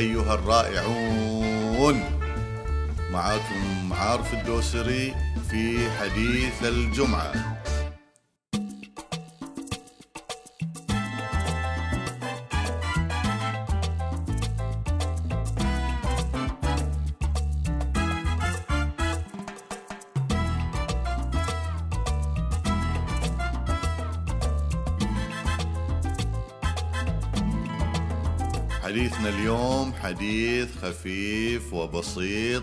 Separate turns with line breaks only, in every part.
أيها الرائعون. معاكم عارف الدوسري في حديث الجمعة. حديثنا اليوم حديث خفيف وبسيط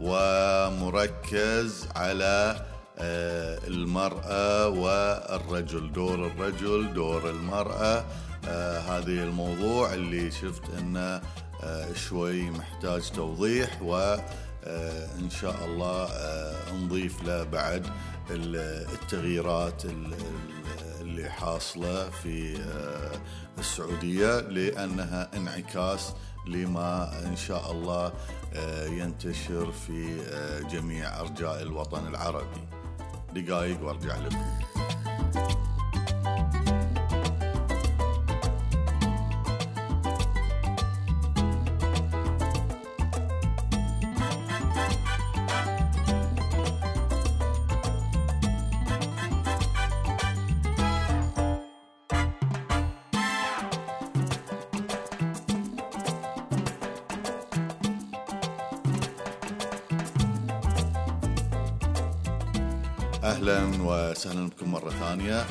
ومركز على المرأة والرجل، دور الرجل، دور المرأة. هذه الموضوع اللي شفت انه شوي محتاج توضيح، وإن شاء الله نضيف له بعد التغييرات اللي حاصلة في السعودية، لأنها انعكاس لما إن شاء الله ينتشر في جميع أرجاء الوطن العربي. دقائق وارجع لكم. أهلا وسهلا بكم مرة ثانية.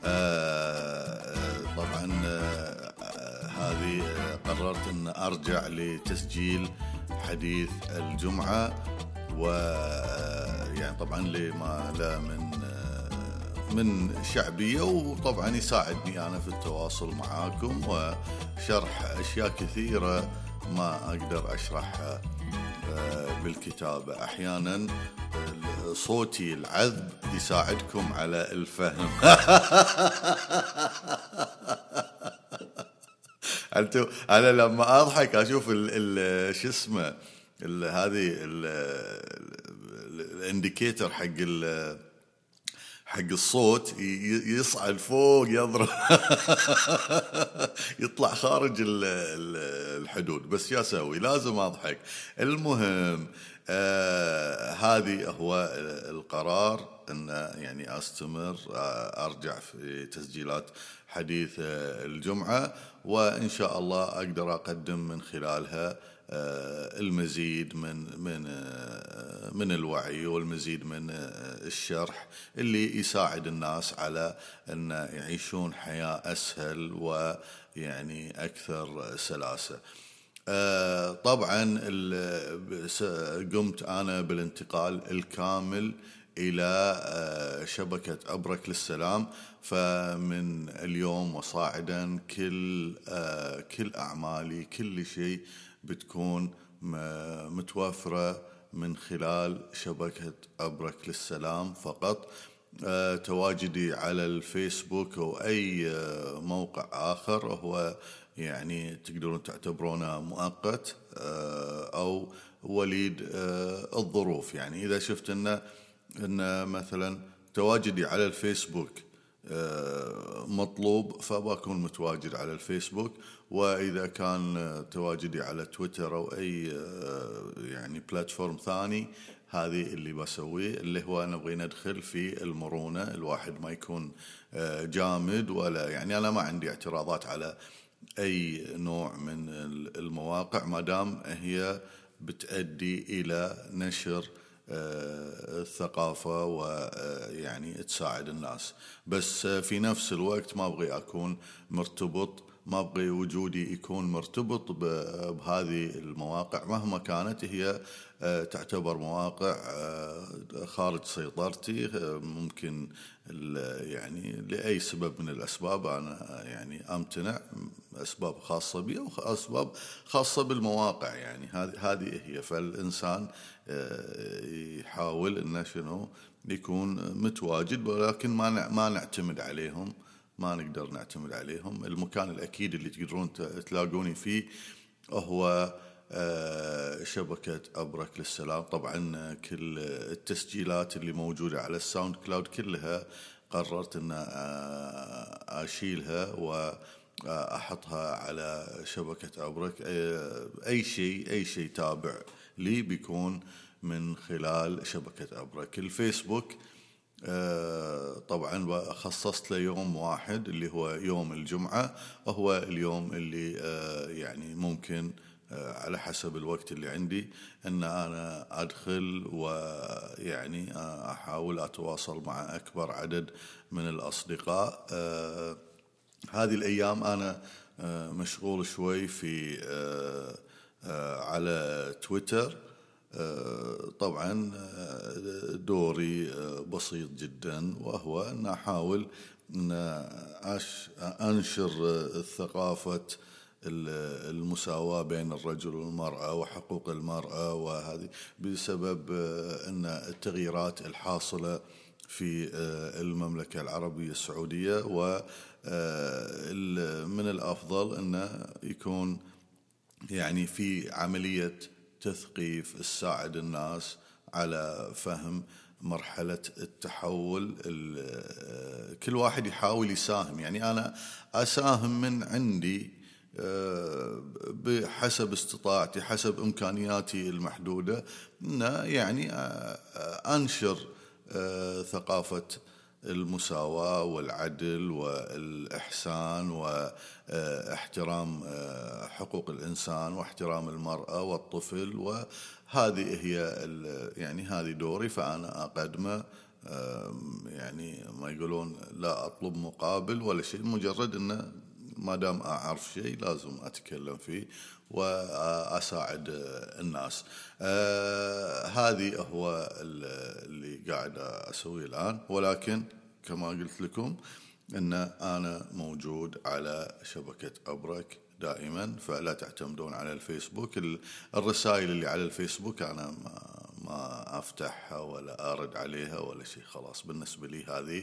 طبعا هذه قررت أن أرجع لتسجيل حديث الجمعة، ويعني طبعا لما لا من شعبية، وطبعا يساعدني أنا في التواصل معاكم وشرح أشياء كثيرة ما أقدر أشرحها بالكتابة. أحيانا صوتي العذب يساعدكم على الفهم. أنا لما أضحك أشوف شو اسمه هذه الانديكيتر حق الصوت يصعد فوق، يضرب يطلع خارج الحدود، بس يا سوي لازم أضحك. المهم هذه هو القرار، أن يعني أستمر أرجع في تسجيلات حديث الجمعة، وإن شاء الله أقدر أقدم من خلالها المزيد من الوعي والمزيد من الشرح اللي يساعد الناس على أن يعيشون حياة أسهل ويعني أكثر سلاسة. طبعا قمت أنا بالانتقال الكامل إلى شبكة أبرك للسلام، فمن اليوم وصاعدا كل أعمالي، كل شيء بتكون متوفرة من خلال شبكة أبرك للسلام فقط. تواجدي على الفيسبوك أو أي موقع آخر هو يعني تقدرون تعتبرونه مؤقت أو وليد الظروف. يعني إذا شفت إن مثلا تواجدي على الفيسبوك مطلوب، فبكون متواجد على الفيسبوك. وإذا كان تواجدي على تويتر أو أي يعني بلاتفورم ثاني، هذه اللي بسويه، اللي هو نبغي ندخل في المرونة، الواحد ما يكون جامد ولا يعني. أنا ما عندي اعتراضات على أي نوع من المواقع ما دام هي بتؤدي إلى نشر الثقافة ويعني تساعد الناس. بس في نفس الوقت ما أبغي أكون مرتبط، ما أبغي وجودي يكون مرتبط بهذه المواقع مهما كانت هي تعتبر مواقع خارج سيطرتي. ممكن يعني لأي سبب من الأسباب أنا يعني أمتنع، أسباب خاصة بي أو أسباب خاصة بالمواقع، يعني هذه هي. فالإنسان يحاول إنه شنو يكون متواجد، ولكن ما نعتمد عليهم، ما نقدر نعتمد عليهم. المكان الأكيد اللي تقدرون تلاقوني فيه هو شبكة أبرك للسلام. طبعا كل التسجيلات اللي موجودة على الساوند كلاود كلها قررت أن أشيلها أحطها على شبكة أبرك. أي شيء تابع لي بيكون من خلال شبكة أبرك. الفيسبوك طبعا خصصت له يوم واحد اللي هو يوم الجمعة، وهو اليوم اللي يعني ممكن على حسب الوقت اللي عندي أن أنا أدخل ويعني أحاول أتواصل مع أكبر عدد من الأصدقاء. هذه الأيام أنا مشغول شوي في على تويتر. طبعا دوري بسيط جدا، وهو أن أحاول أن أنشر ثقافة المساواة بين الرجل والمرأة وحقوق المرأة، وهذه بسبب أن التغييرات الحاصلة في المملكة العربية السعودية. ومن الأفضل أن يكون يعني في عملية تثقيف تساعد الناس على فهم مرحلة التحول. كل واحد يحاول يساهم، يعني أنا أساهم من عندي بحسب استطاعتي، حسب إمكانياتي المحدودة، أن يعني أنشر ثقافة المساواة والعدل والإحسان واحترام حقوق الإنسان واحترام المرأة والطفل. وهذه هي يعني هذه دوري، فأنا أقدمه. يعني ما يقولون لا أطلب مقابل ولا شيء، مجرد أنه ما دام أعرف شيء لازم أتكلم فيه وأساعد الناس. هذه هو اللي قاعد أسويه الآن. ولكن كما قلت لكم أن أنا موجود على شبكة أبرك دائما، فلا تعتمدون على الفيسبوك. الرسائل اللي على الفيسبوك أنا ما أفتحها ولا أرد عليها ولا شيء، خلاص بالنسبة لي هذه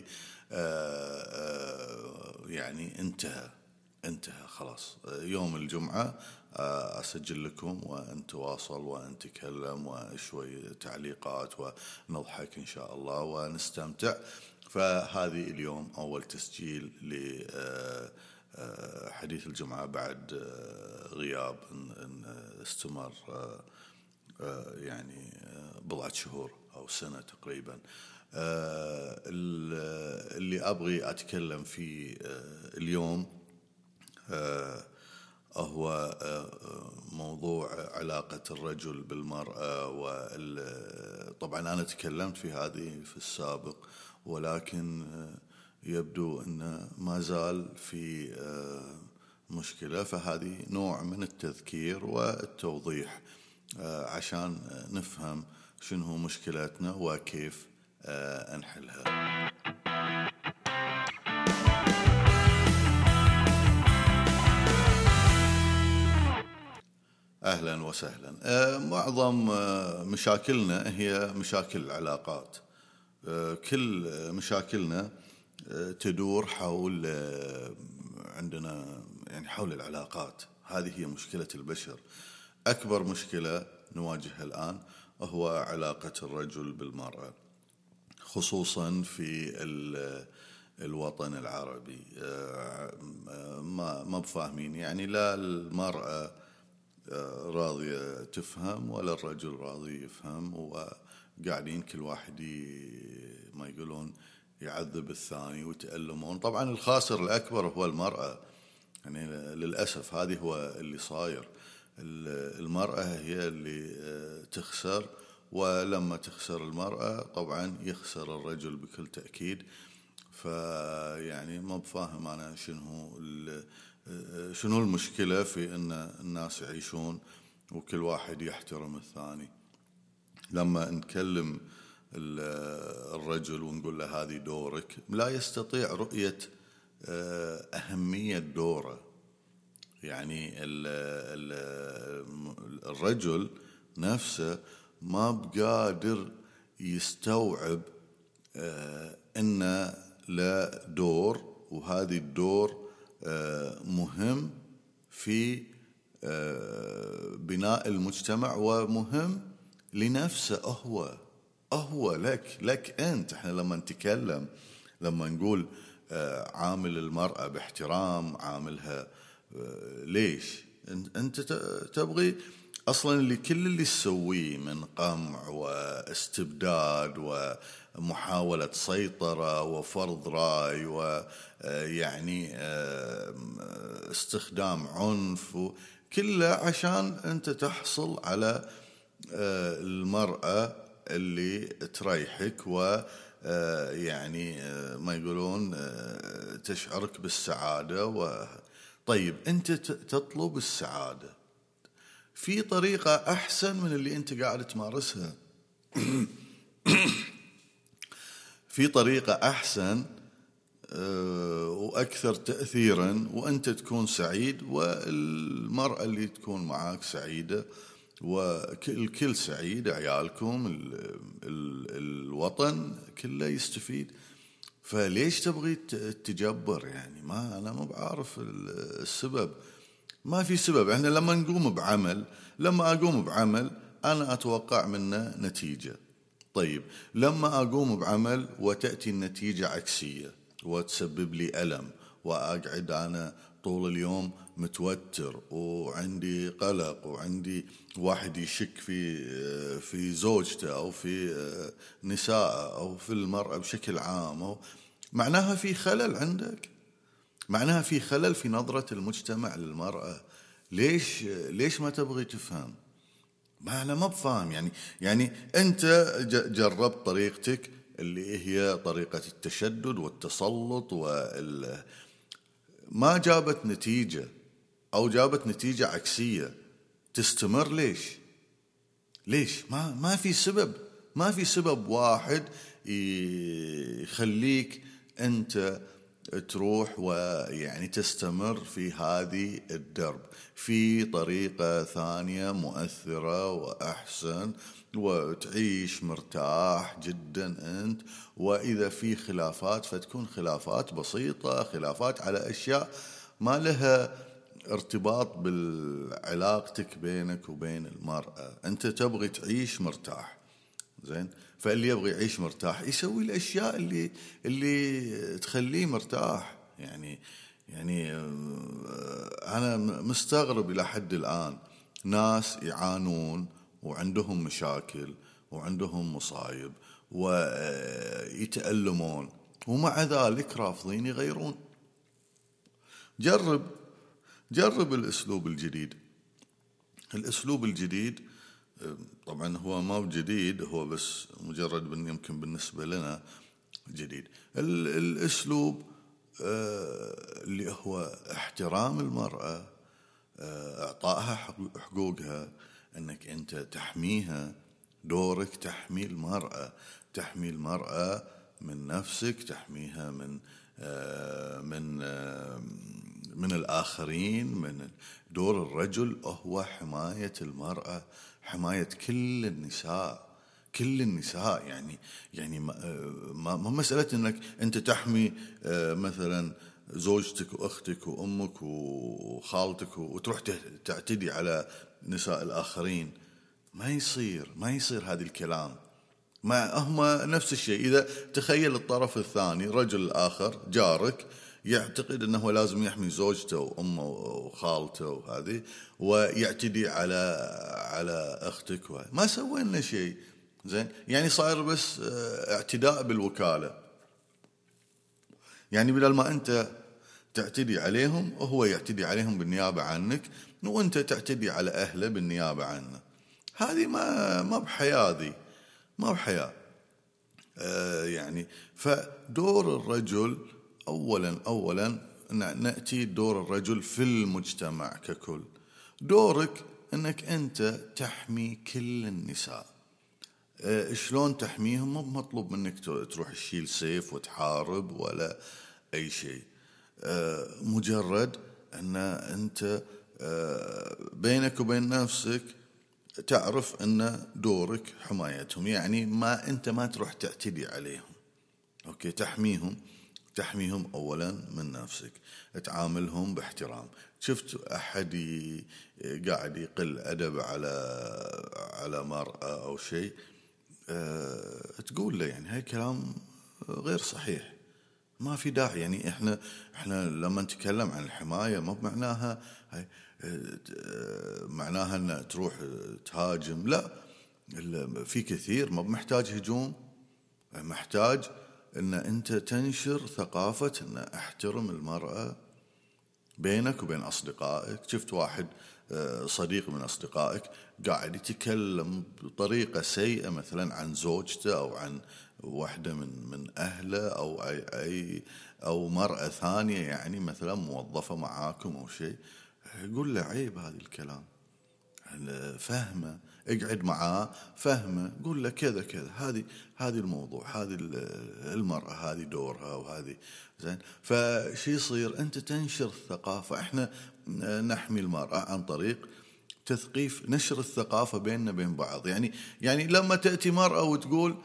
يعني انتهى خلاص. يوم الجمعة أسجل لكم ونتواصل ونتكلم وشوي تعليقات ونضحك إن شاء الله ونستمتع. فهذه اليوم أول تسجيل لحديث الجمعة بعد غياب استمر يعني بضعة شهور أو سنة تقريبا. اللي أبغي أتكلم فيه اليوم هو موضوع علاقة الرجل بالمرأة. طبعا أنا تكلمت في هذه في السابق، ولكن يبدو أن ما زال في مشكلة، فهذه نوع من التذكير والتوضيح عشان نفهم شنو مشكلتنا وكيف نحلها. أهلا وسهلا. معظم مشاكلنا هي مشاكل العلاقات. كل مشاكلنا تدور حول عندنا يعني حول العلاقات. هذه هي مشكلة البشر. أكبر مشكلة نواجهها الآن هو علاقة الرجل بالمرأة، خصوصا في الوطن العربي. ما بفاهمين، يعني لا المرأة راضية تفهم ولا الرجل راضي يفهم، وقاعدين كل واحد ما يقولون يعذب الثاني ويتألمون. طبعا الخاسر الأكبر هو المرأة، يعني للأسف هذه هو اللي صاير. المرأة هي اللي تخسر، ولما تخسر المرأة طبعا يخسر الرجل بكل تأكيد. فيعني ما بفاهم أنا شنو المشكلة في أن الناس يعيشون وكل واحد يحترم الثاني. لما نكلم الرجل ونقول له هذه دورك، لا يستطيع رؤية أهمية دوره. يعني الرجل نفسه ما بقادر يستوعب أن له دور، وهذه الدور مهم في بناء المجتمع، ومهم لنفسه هو لك أنت. احنا لما نتكلم لما نقول عامل المرأة باحترام، عاملها ليش؟ أنت تبغي أصلا اللي كل اللي تسويه من قمع واستبداد ومحاولة سيطرة وفرض رأي ويعني استخدام عنف، كله عشان أنت تحصل على المرأة اللي تريحك يعني ما يقولون تشعرك بالسعادة. طيب أنت تطلب السعادة في طريقة أحسن من اللي أنت قاعد تمارسها. في طريقة أحسن وأكثر تأثيرا، وأنت تكون سعيد والمرأة اللي تكون معاك سعيدة والكل سعيد، عيالكم، الوطن كله يستفيد. فليش تبغي تجبر؟ يعني أنا ما بعرف السبب. ما في سبب. احنا لما أقوم بعمل أنا أتوقع منه نتيجة. طيب لما أقوم بعمل وتأتي النتيجة عكسية وتسبب لي ألم، وأقعد أنا طول اليوم متوتر وعندي قلق وعندي واحد يشك في زوجته أو في نساء أو في المرأة بشكل عام، معناها في خلل عندك، معناها في خلل في نظرة المجتمع للمرأة. ليش ما تبغي تفهم؟ ما أنا ما بفهم. يعني أنت جربت طريقتك اللي هي طريقة التشدد والتسلط ما جابت نتيجة أو جابت نتيجة عكسية، تستمر ليش؟ ما في سبب واحد يخليك أنت تروح ويعني تستمر في هذه الدرب. في طريقة ثانية مؤثرة وأحسن وتعيش مرتاح جدا أنت. وإذا في خلافات فتكون خلافات بسيطة، خلافات على أشياء ما لها ارتباط بالعلاقتك بينك وبين المرأة. أنت تبغي تعيش مرتاح، زين؟ فاللي يبغي يعيش مرتاح يسوي الأشياء اللي تخليه مرتاح. يعني أنا مستغرب إلى حد الآن ناس يعانون وعندهم مشاكل وعندهم مصايب ويتألمون ومع ذلك رافضين يغيرون. جرب الأسلوب الجديد. طبعا هو ما هو جديد، هو بس مجرد يمكن بالنسبة لنا جديد. الأسلوب اللي هو احترام المرأة، اعطائها حقوقها، انك انت تحميها. دورك تحمي المرأة من نفسك، تحميها من الآخرين. من دور الرجل هو حماية المرأة، حماية كل النساء. يعني ما مسألة انك انت تحمي مثلا زوجتك واختك وامك وخالتك وتروح تعتدي على نساء الاخرين. ما يصير هذا الكلام. ما هم نفس الشيء. اذا تخيل الطرف الثاني، رجل الاخر جارك، يعتقد انه لازم يحمي زوجته وامه وخالته وهذه، ويعتدي على اختك، ما سوينا شيء. زين؟ يعني صاير بس اعتداء بالوكالة. يعني بدل ما أنت تعتدي عليهم وهو يعتدي عليهم بالنيابة عنك، وأنت تعتدي على أهله بالنيابة عنه. هذه ما بحياة. يعني فدور الرجل أولا نأتي دور الرجل في المجتمع ككل. دورك أنك أنت تحمي كل النساء. شلون تحميهم؟ مو مطلوب منك تروح تشيل سيف وتحارب ولا أي شيء. مجرد أن أنت بينك وبين نفسك تعرف أن دورك حمايتهم. يعني أنت ما تروح تعتدي عليهم. أوكي، تحميهم أولا من نفسك، تعاملهم باحترام. شفت أحد قاعد يقل أدب على مرأة أو شيء، تقول له يعني هاي كلام غير صحيح. ما في داعي. يعني احنا لما نتكلم عن الحماية ما بمعناها معناها ان تروح تهاجم، لا. في كثير ما بمحتاج هجوم، محتاج ان انت تنشر ثقافة ان احترم المرأة بينك وبين اصدقائك. شفت واحد صديق من اصدقائك قاعد يتكلم بطريقة سيئة مثلا عن زوجته او عن واحدة من اهله او او مرأة ثانية، يعني مثلا موظفة معاكم او شيء، يقول له عيب هذا الكلام، فهمه، اقعد معاه فهمه، قول له كذا كذا، هذه الموضوع، هذه المرأة، هذه دورها وهذه زين. فشي يصير انت تنشر الثقافة. احنا نحمي المرأة عن طريق تثقيف، نشر الثقافة بيننا بين بعض. يعني لما تأتي مرأة وتقول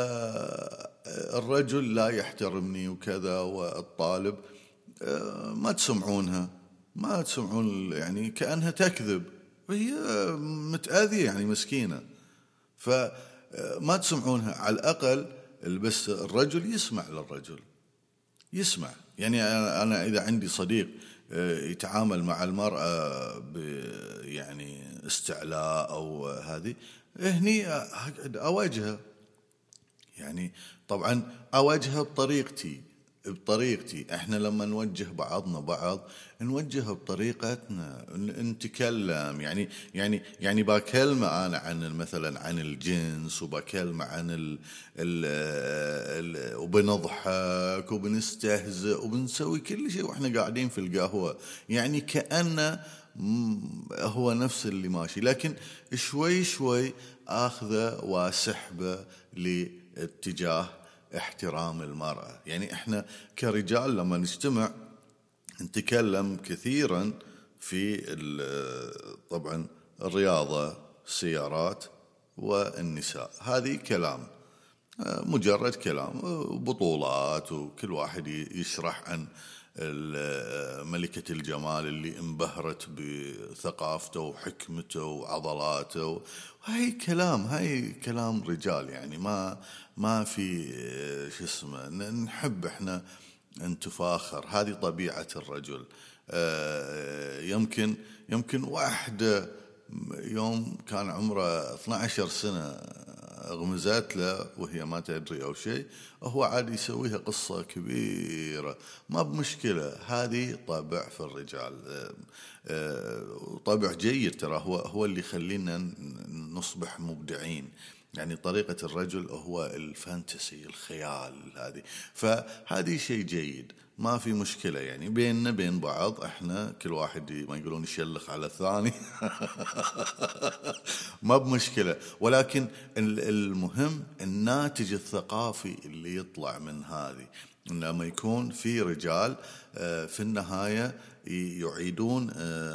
الرجل لا يحترمني وكذا والطالب، ما تسمعونها، ما تسمعون، يعني كأنها تكذب، وهي متأذية يعني مسكينة، فما تسمعونها. على الأقل بس الرجل يسمع للرجل، يسمع. يعني أنا إذا عندي صديق يتعامل مع المرأة يعني استعلاء أو هذه، هني أواجهه. يعني طبعا أواجهه بطريقتي. احنا لما نوجه بعضنا بعض نوجه بطريقتنا، نتكلم. يعني بكلمة انا عن مثلا عن الجنس، وبكلمة عن وبنضحك وبنستهزئ وبنسوي كل شيء واحنا قاعدين في القهوة، يعني كأنه هو نفس اللي ماشي، لكن شوي شوي اخذه وسحبه لاتجاه احترام المرأة. يعني احنا كرجال لما نجتمع نتكلم كثيرا في طبعا الرياضة، السيارات، والنساء، هذه كلام، مجرد كلام، بطولات، وكل واحد يشرح عن ملكة الجمال اللي انبهرت بثقافته وحكمته وعضلاته. هاي كلام رجال، يعني ما في شو اسمه، نحب احنا نتفاخر، هذه طبيعة الرجل. يمكن واحدة يوم كان عمره 12 سنة غمزت له وهي ما تدري أو شيء، هو عاد يسويها قصة كبيرة، ما بمشكلة. هذه طبع في الرجال، طبع جيد ترى، هو اللي يخلينا نصبح مبدعين. يعني طريقة الرجل هو الفانتسي، الخيال هذه، فهذه شيء جيد، ما في مشكلة. يعني بيننا بين بعض احنا كل واحد ما يقولون يشلخ على الثاني ما بمشكلة، ولكن المهم الناتج الثقافي اللي يطلع من هذه، لما يكون في رجال في النهاية يعيدون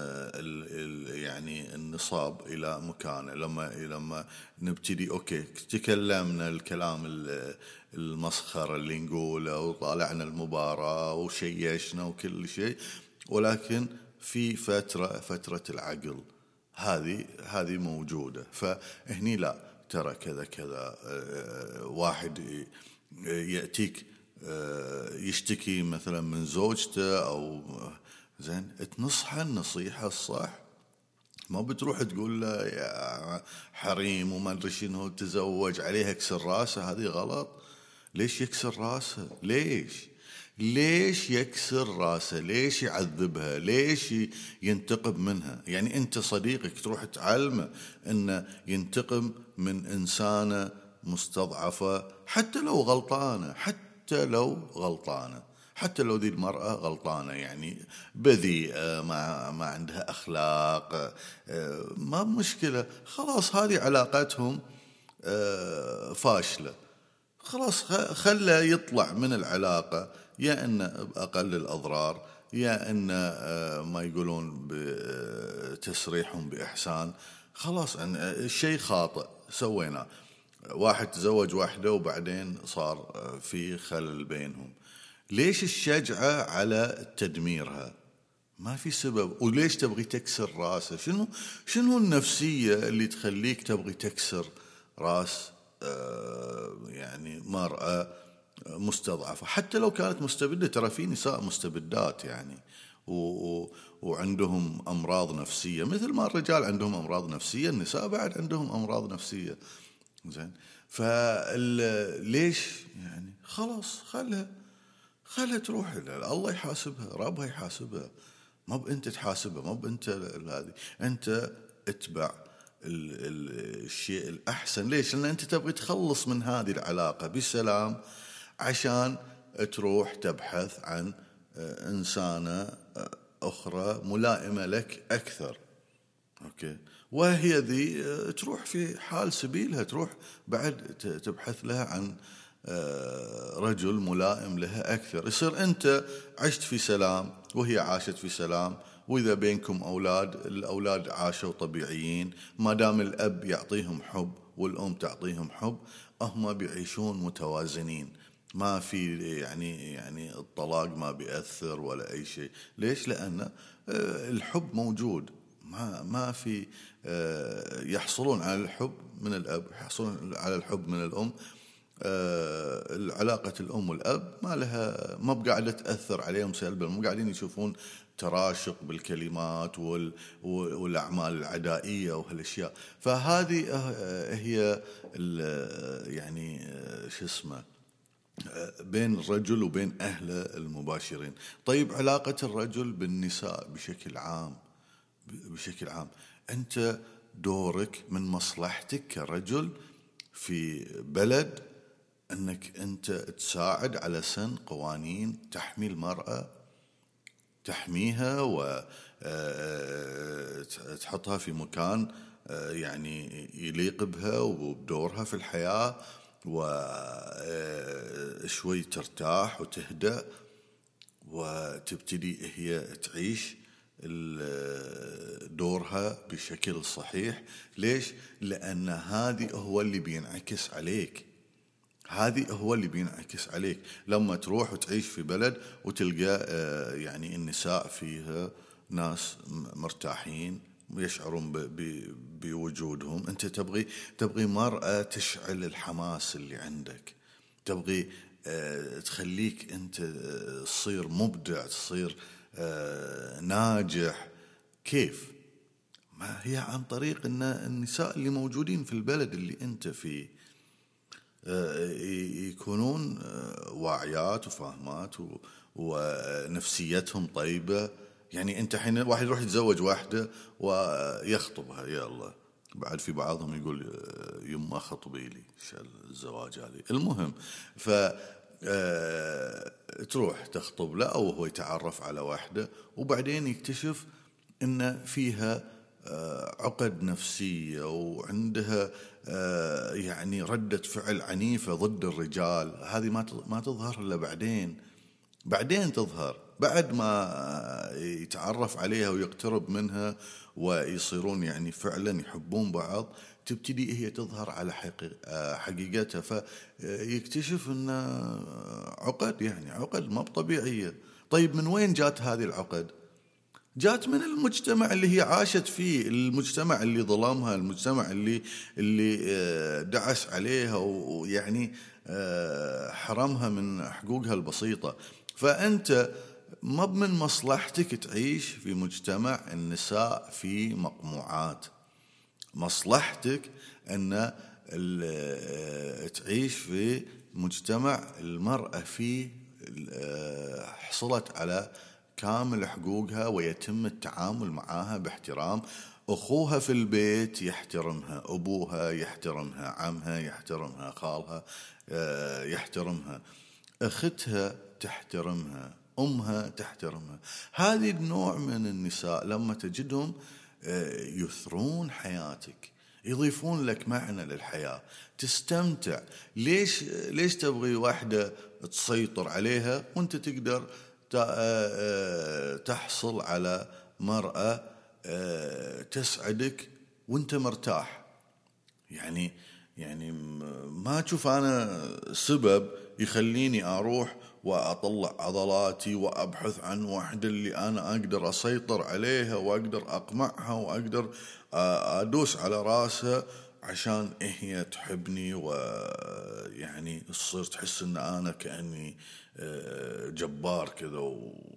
يعني النصاب إلى مكانه. لما نبتدي أوكي تكلمنا الكلام المسخر اللي نقوله، وطالعنا المباراة وشيشنا وكل شيء، ولكن في فترة العقل هذه موجودة. فهني لا، ترى كذا كذا، واحد يأتيك يشتكي مثلا من زوجته أو زين، تنصحه النصيحة الصح، ما بتروح تقول له يا حريم وما ادري شنو تزوج عليها اكسر راسه، هذه غلط. ليش يكسر راسه؟ ليش يكسر راسه؟ ليش يعذبها؟ ليش ينتقم منها؟ يعني انت صديقك تروح تعلمه انه ينتقم من انسانة مستضعفة، حتى لو غلطانة، حتى لو ذي المرأة غلطانة، يعني بذيئة، ما عندها أخلاق، ما مشكلة، خلاص هذه علاقتهم فاشلة، خلاص خله يطلع من العلاقة، يا إن بأقل الأضرار، يا إن ما يقولون بتسريحهم بإحسان. خلاص الشيء خاطئ سويناه، واحد تزوج واحدة وبعدين صار في خلل بينهم، ليش الشجعة على تدميرها؟ ما في سبب. وليش تبغي تكسر راسه؟ شنو النفسية اللي تخليك تبغي تكسر راس يعني مرأة مستضعفة، حتى لو كانت مستبدة. ترى في نساء مستبدات يعني وعندهم أمراض نفسية، مثل ما الرجال عندهم أمراض نفسية، النساء بعد عندهم أمراض نفسية. زين، فليش يعني خلاص خلها تروح، الله يحاسبها، ربها يحاسبها، ما بأنت تحاسبها، ما بأنت هذه، أنت اتبع الشيء الأحسن. ليش؟ لأن أنت تبغي تخلص من هذه العلاقة بسلام، عشان تروح تبحث عن إنسانة أخرى ملائمة لك أكثر. أوكي، وهي ذي تروح في حال سبيلها، تروح بعد تبحث لها عن رجل ملائم لها أكثر. يصير أنت عشت في سلام وهي عاشت في سلام، وإذا بينكم أولاد، الأولاد عاشوا طبيعيين، ما دام الأب يعطيهم حب والأم تعطيهم حب، هم بيعيشون متوازنين، ما في يعني الطلاق ما بيأثر ولا أي شيء. ليش؟ لأن الحب موجود، ما في يحصلون على الحب من الأب، يحصلون على الحب من الأم. علاقة الأم والأب ما بقاعدة تأثر عليهم سلبا، مو قاعدين يشوفون تراشق بالكلمات والأعمال العدائية وهالأشياء. فهذه هي يعني شو اسمه بين الرجل وبين أهله المباشرين. طيب، علاقة الرجل بالنساء بشكل عام، أنت دورك من مصلحتك كرجل في بلد أنك أنت تساعد على سن قوانين تحمي المرأة، تحميها وتحطها في مكان يعني يليق بها وبدورها في الحياة، وشوي ترتاح وتهدأ وتبتدي هي تعيش دورها بشكل صحيح. ليش؟ لأن هذه هو اللي بينعكس عليك. لما تروح وتعيش في بلد وتلقى يعني النساء فيها ناس مرتاحين ويشعرون بوجودهم، أنت تبغي مرأة تشعل الحماس اللي عندك، تبغي تخليك أنت تصير مبدع، تصير ناجح. كيف؟ ما هي عن طريق النساء اللي موجودين في البلد اللي أنت فيه يكونون واعيات وفاهمات ونفسيتهم طيبة. يعني أنت حين واحد يروح يتزوج واحدة ويخطبها، يا الله، بعد في بعضهم يقول يما خطبي لي الزواج هذه. المهم، تروح تخطب له أو هو يتعرف على واحدة، وبعدين يكتشف إن فيها عقد نفسية، وعندها يعني ردة فعل عنيفة ضد الرجال. هذه ما تظهر إلا بعدين تظهر بعد ما يتعرف عليها ويقترب منها ويصيرون يعني فعلا يحبون بعض، تبتدي هي تظهر على حقيقتها، فيكتشف أن عقد ما طبيعية. طيب، من وين جات هذه العقد؟ جات من المجتمع اللي هي عاشت فيه، المجتمع اللي ظلمها، المجتمع اللي دعس عليها ويعني حرمها من حقوقها البسيطة. فأنت ما من مصلحتك تعيش في مجتمع النساء فيه مقموعات، مصلحتك أن تعيش في مجتمع المرأة فيه حصلت على كامل حقوقها ويتم التعامل معها باحترام. أخوها في البيت يحترمها، أبوها يحترمها، عمها يحترمها، خالها يحترمها، أختها تحترمها، أمها تحترمها. هذه النوع من النساء لما تجدهم يثرون حياتك، يضيفون لك معنى للحياة، تستمتع. ليش تبغي واحدة تسيطر عليها وانت تقدر تحصل على مرأة تسعدك وانت مرتاح؟ يعني ما أشوف أنا سبب يخليني أروح وأطلع عضلاتي وأبحث عن واحدة اللي أنا أقدر أسيطر عليها وأقدر أقمعها وأقدر أدوس على راسها عشان هي تحبني، ويعني تصير تحس ان انا كأني جبار كذا،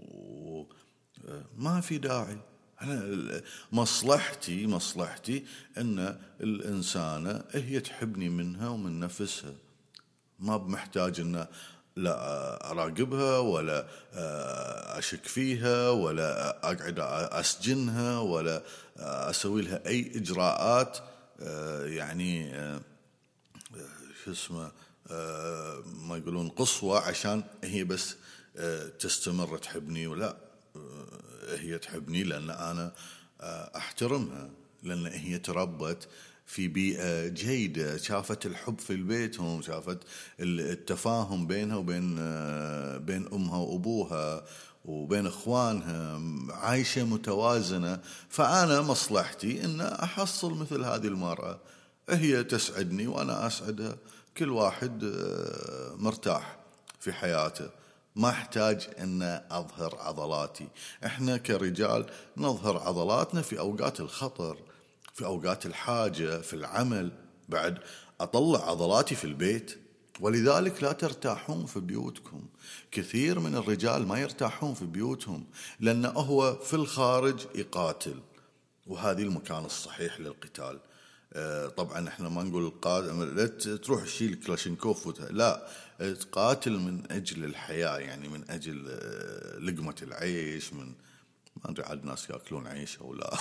ما في داعي. أنا مصلحتي أن الإنسانة هي تحبني منها ومن نفسها، ما بمحتاج أن لا أراقبها ولا أشك فيها ولا أقعد أسجنها ولا أسوي لها أي إجراءات يعني شو اسمه ما يقولون قصوى عشان هي بس تستمر تحبني. ولا هي تحبني لأن أنا أحترمها، لأن هي تربت في بيئة جيدة، شافت الحب في بيتهم، شافت التفاهم بينها وبين بين أمها وأبوها وبين إخوانها، عايشة متوازنة. فأنا مصلحتي أن أحصل مثل هذه المرأة، هي تسعدني وأنا أسعدها، كل واحد مرتاح في حياته، ما احتاج ان اظهر عضلاتي. احنا كرجال نظهر عضلاتنا في اوقات الخطر، في اوقات الحاجة، في العمل، بعد اطلع عضلاتي في البيت. ولذلك لا ترتاحون في بيوتكم. كثير من الرجال ما يرتاحون في بيوتهم لانه هو في الخارج يقاتل، وهذه المكان الصحيح للقتال. طبعا احنا ما نقول لا تروح تشيل كلاشينكوف لا، تقاتل من اجل الحياة، يعني من اجل لقمة العيش. من ما ادري عاد ناس ياكلون عيش او لا.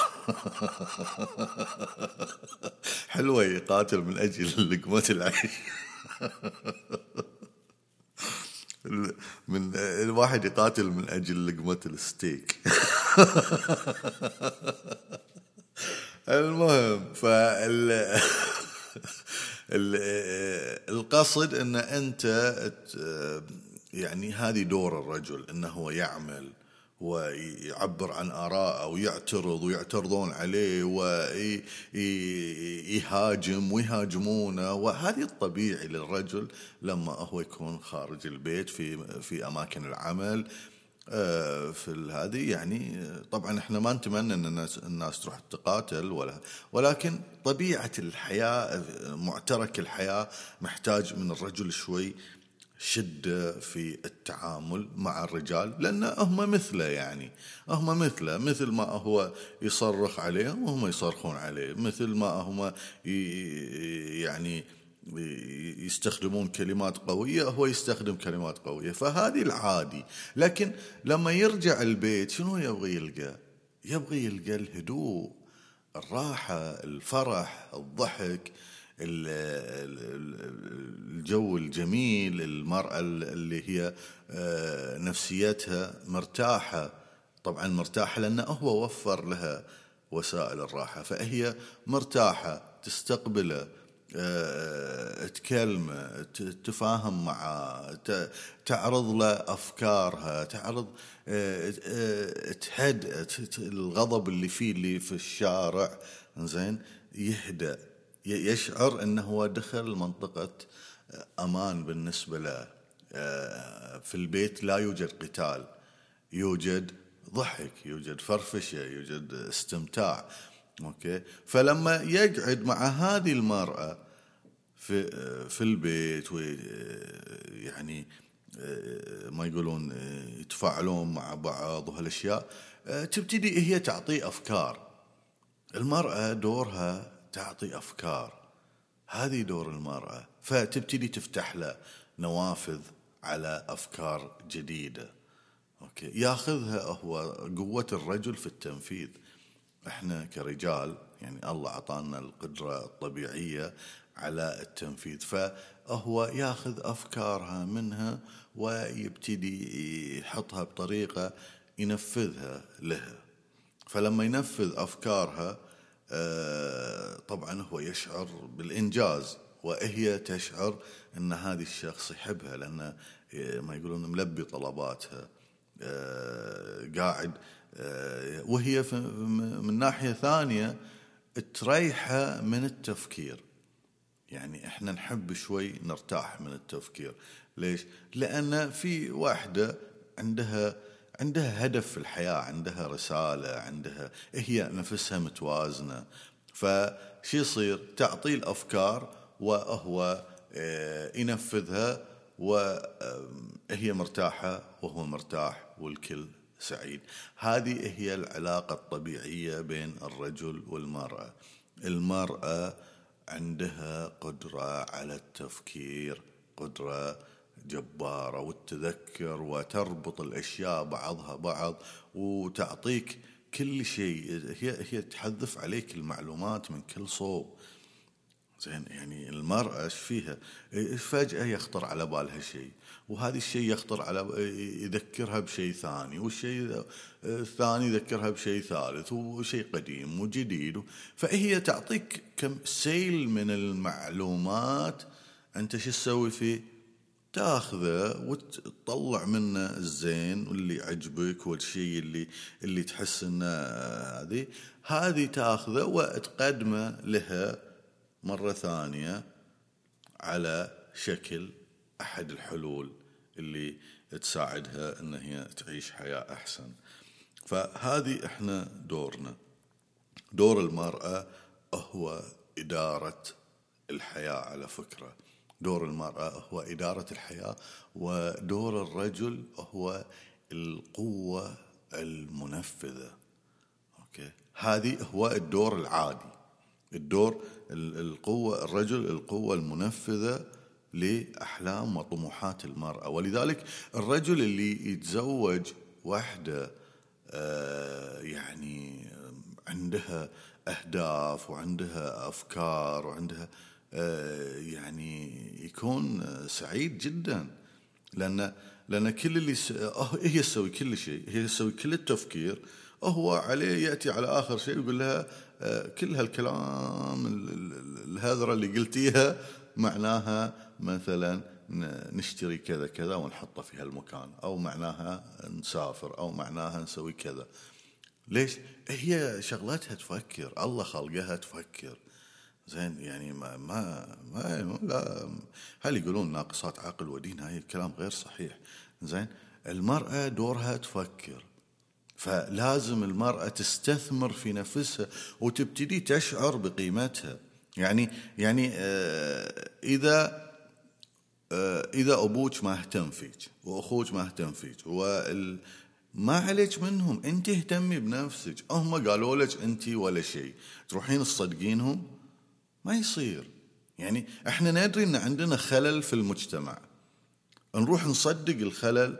حلوة يقاتل من اجل لقمة العيش. من الواحد يقاتل من اجل لقمة الستيك. المهم القصد ان انت يعني هذه دور الرجل، انه هو يعمل ويعبر عن آراءه ويعترض ويعترضون عليه ويهاجم ويهاجمونه. وهذه الطبيعي للرجل لما هو يكون خارج البيت في أماكن العمل. في هذه يعني طبعا احنا ما نتمنى ان الناس تروح تقاتل، ولكن طبيعة الحياة، معترك الحياة محتاج من الرجل شوي شدة في التعامل مع الرجال، لأن هم مثله، يعني هم مثله، مثل ما هو يصرخ عليهم وهم يصرخون عليه، مثل ما هم يعني يستخدمون كلمات قوية هو يستخدم كلمات قوية. فهذه العادي. لكن لما يرجع البيت شنو يبغي يلقى؟ يبغي يلقى الهدوء، الراحة، الفرح، الضحك، الجو الجميل، المرأة اللي هي نفسيتها مرتاحة. طبعا مرتاحة لأنه هو وفر لها وسائل الراحة، فهي مرتاحة، تستقبله، تكلمه، تفاهم معه، تعرض له أفكارها، تعرض تهدأ الغضب اللي في الشارع، زين، يهدأ، يشعر أنه هو دخل منطقة أمان بالنسبة له. في البيت لا يوجد قتال، يوجد ضحك، يوجد فرفشة، يوجد استمتاع. أوكي. فلما يقعد مع هذه المرأة في البيت يعني ما يقولون يتفاعلون مع بعض وهالاشياء، تبتدي هي تعطي افكار. المرأة دورها تعطي افكار، هذه دور المرأة. فتبتدي تفتح له نوافذ على افكار جديدة. اوكي. ياخذها هو قوة الرجل في التنفيذ. احنا كرجال يعني الله عطانا القدرة الطبيعية على التنفيذ، فهو ياخذ أفكارها منها ويبتدي يحطها بطريقة ينفذها لها. فلما ينفذ أفكارها طبعا هو يشعر بالإنجاز، وهي تشعر أن هذا الشخص يحبها، لأن ما يقولون ملبي طلباتها، قاعد. وهي من ناحية ثانية تريحها من التفكير. يعني احنا نحب شوي نرتاح من التفكير. ليش؟ لأن في واحدة عندها هدف في الحياة، عندها رسالة، عندها هي نفسها متوازنة، فشي يصير؟ تعطيه الأفكار وهو ينفذها، وهي مرتاحة وهو مرتاح والكل سعيد. هذه هي العلاقة الطبيعية بين الرجل والمرأة. المرأة عندها قدرة على التفكير، قدرة جبارة، والتذكر، وتربط الأشياء بعضها بعض وتعطيك كل شيء. هي تحذف عليك المعلومات من كل صوب. زين، يعني المرأة ايش فيها؟ فجأة يخطر على بالها شيء، وهذا الشيء يخطر على يذكرها بشيء ثاني، والشيء الثاني يذكرها بشيء ثالث، وشيء قديم وجديد. فهي تعطيك كم سيل من المعلومات. انت شو تسوي فيه؟ تاخذه وتطلع منه الزين واللي يعجبك، والشيء اللي تحس انه هذه تاخذه وتقدمه لها مرة ثانية على شكل أحد الحلول اللي تساعدها أن هي تعيش حياة أحسن. فهذه إحنا دورنا. دور المرأة هو إدارة الحياة على فكرة. دور المرأة هو إدارة الحياة، ودور الرجل هو القوة المنفذة. أوكي، هذه هو الدور العادي. الدور القوة، الرجل القوة المنفذة لأحلام وطموحات المرأة. ولذلك الرجل اللي يتزوج واحدة يعني عندها أهداف وعندها أفكار وعندها يعني يكون سعيد جدا، لأن كل اللي هي تسوي كل شيء، هي تسوي كل التفكير، هو عليه يأتي على آخر شيء يقول لها كل هالكلام الهذرة اللي قلتيها معناها مثلا نشتري كذا كذا ونحطه في هالمكان، أو معناها نسافر، أو معناها نسوي كذا. ليش؟ هي شغلتها تفكر، الله خلقها تفكر. زين، يعني ما لا، هل يقولون ناقصات عقل ودين؟ هاي الكلام غير صحيح. زين، المرأة دورها تفكر، فلازم المرأة تستثمر في نفسها وتبتدي تشعر بقيمتها. يعني إذا أبوك ما اهتم فيك وأخوك ما اهتم فيك ما عليك منهم، أنت اهتمي بنفسك. هم قالوا لك أنت ولا شيء، تروحين تصدقينهم؟ ما يصير. يعني احنا ندري ان عندنا خلل في المجتمع، نروح نصدق الخلل.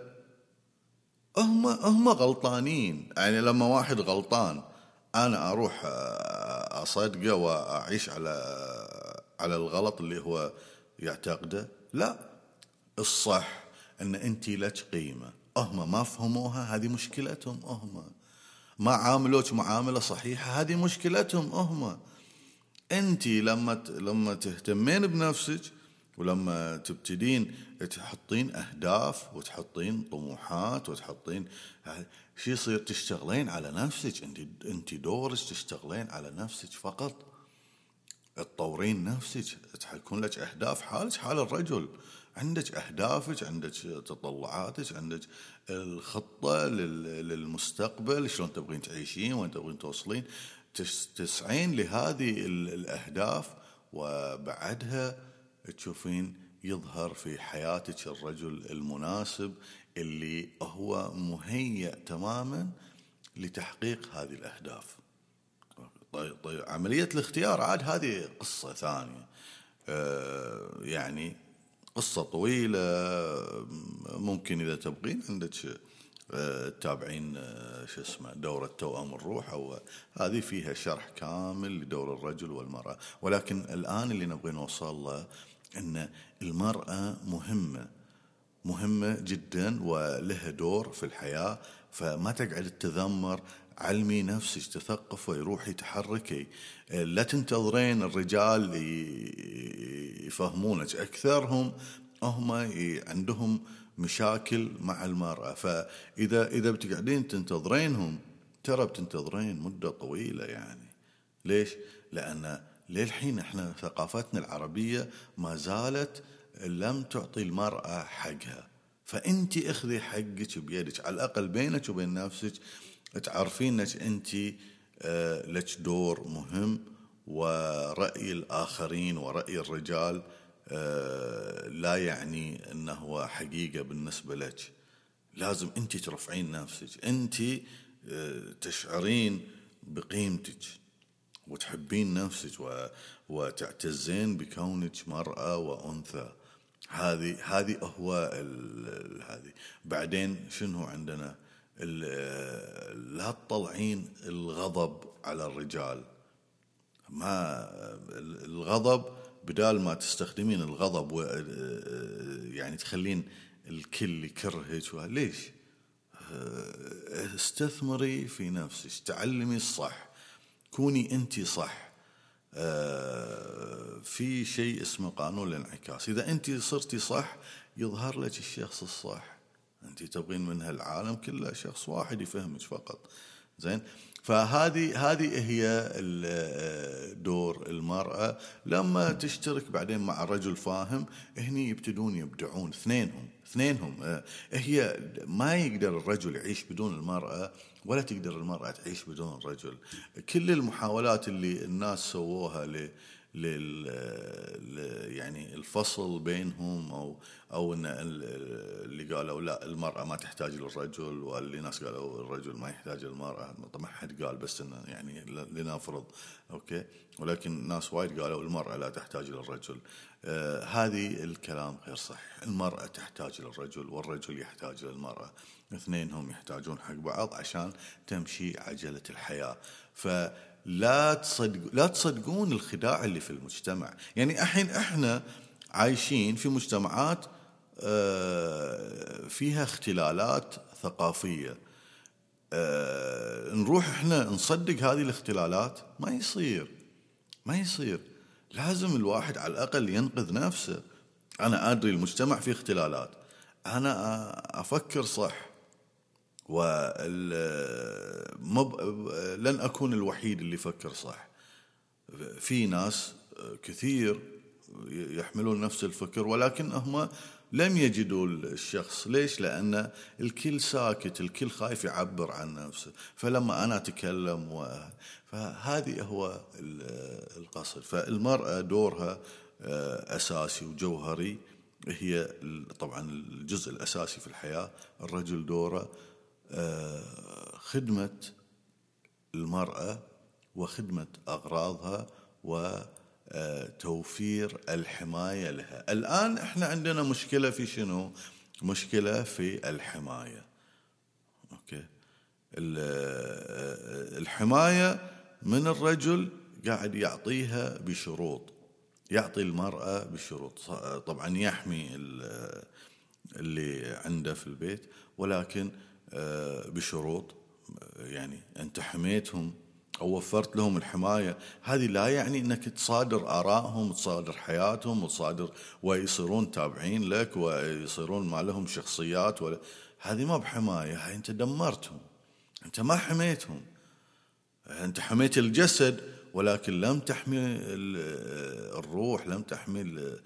هم غلطانين. يعني لما واحد غلطان انا اروح اصدقه واعيش على الغلط اللي هو يعتقده؟ لا، الصح ان انت لك قيمة. هم ما فهموها، هذه مشكلتهم. هم ما عاملوك معاملة صحيحة، هذه مشكلتهم. هم انت لما تهتمين بنفسك، ولما تبتدين تحطين اهداف وتحطين طموحات وتحطين شي، يصير تشتغلين على نفسك. انت دورك تشتغلين على نفسك فقط، تطورين نفسك، تكون لك اهداف حالك حال الرجل. عندك اهدافك، عندك تطلعاتك، عندك الخطة للمستقبل، شلون تبغين تعيشين، وين تبغين توصلين، تسعين لهذه الأهداف. وبعدها تشوفين يظهر في حياتك الرجل المناسب اللي هو مهيأ تماما لتحقيق هذه الأهداف. طيب عملية الاختيار عاد هذه قصة ثانية، يعني قصة طويلة. ممكن إذا تبغين عندك تابعين شو اسمه دورة توأم الروح، أو هذه فيها شرح كامل لدور الرجل والمرأة. ولكن الآن اللي نبغي نوصل له أن المرأة مهمة جدا ولها دور في الحياة. فما تقعد تتذمر، علمي نفسك، تثقف ويروحي تحركي. لا تنتظرين الرجال يفهمونك. أكثرهم هم عندهم مشاكل مع المرأة. فإذا بتقعدين تنتظرينهم، ترى بتنتظرين مدة طويلة. يعني ليش؟ لأن للحين احنا ثقافتنا العربية ما زالت لم تعطي المرأة حقها. فأنت اخذي حقك بيدك، على الأقل بينك وبين نفسك تعرفين انك انت لك دور مهم، ورأي الآخرين ورأي الرجال لا يعني أنه هو حقيقة بالنسبة لك. لازم أنت ترفعين نفسك، أنت تشعرين بقيمتك وتحبين نفسك وتعتزين بكونك مرأة وأنثى. هذه هو هذه. بعدين شنو عندنا؟ لا تطلعين الغضب على الرجال. ما الغضب بدال ما تستخدمين الغضب يعني تخلين الكل يكرهك، ليش؟ استثمري في نفسك، تعلمي الصح، كوني انت صح. في شيء اسمه قانون الانعكاس، اذا انت صرتي صح يظهر لك الشخص الصح. انت تبغين من هالعالم كله شخص واحد يفهمك فقط. زين، فهذه هي دور المرأة لما تشترك بعدين مع رجل فاهم. هني يبتدون يبدعون اثنينهم. هي ما يقدر الرجل يعيش بدون المرأة، ولا تقدر المرأة تعيش بدون الرجل. كل المحاولات اللي الناس سووها يعني الفصل بينهم او ان اللي قالوا لا المرأة ما تحتاج للرجل، واللي ناس قالوا الرجل ما يحتاج للمرأة. طبعا حد قال، بس انه يعني لنفرض اوكي، ولكن ناس وايد قالوا المرأة لا تحتاج للرجل. هذه الكلام غير صحيح. المرأة تحتاج للرجل والرجل يحتاج للمرأة، اثنينهم يحتاجون حق بعض عشان تمشي عجلة الحياة. لا تصدقون الخداع اللي في المجتمع. يعني الحين احنا عايشين في مجتمعات فيها اختلالات ثقافية. نروح احنا نصدق هذه الاختلالات؟ ما يصير. لازم الواحد على الأقل ينقذ نفسه. أنا أدري المجتمع فيه اختلالات، أنا أفكر صح، لن أكون الوحيد اللي يفكر صح. في ناس كثير يحملون نفس الفكر، ولكن هم لم يجدوا الشخص. ليش؟ لأن الكل ساكت، الكل خايف يعبر عن نفسه. فلما أنا أتكلم فهذه هو القصد. فالمرأة دورها أساسي وجوهري، هي طبعا الجزء الأساسي في الحياة. الرجل دوره خدمة المرأة وخدمة أغراضها وتوفير الحماية لها. الآن احنا عندنا مشكلة في شنو؟ مشكلة في الحماية. أوكي، الحماية من الرجل قاعد يعطيها بشروط، يعطي المرأة بشروط. طبعا يحمي اللي عنده في البيت، ولكن بشروط. يعني أنت حميتهم أو وفرت لهم الحماية، هذه لا يعني أنك تصادر آرائهم وتصادر حياتهم ويصيرون تابعين لك ويصيرون ما لهم شخصيات. هذه ما بحماية، هاي أنت دمرتهم، أنت ما حميتهم. أنت حميت الجسد ولكن لم تحمي الروح، لم تحمي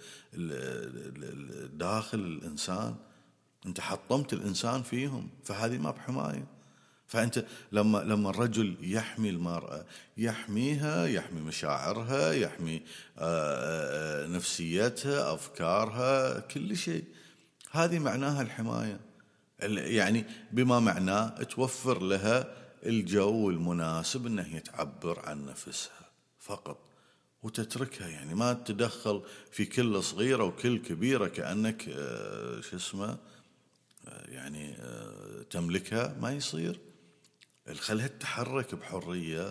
داخل الإنسان. أنت حطمت الإنسان فيهم، فهذه ما بحماية. فأنت لما الرجل يحمي المرأة، يحميها، يحمي مشاعرها، يحمي نفسيتها، أفكارها، كل شيء. هذه معناها الحماية. يعني بما معناه توفر لها الجو المناسب أنها هي تعبر عن نفسها فقط، وتتركها. يعني ما تتدخل في كل صغيرة وكل كبيرة كأنك يعني تملكها. ما يصير. خليها تتحرك بحرية.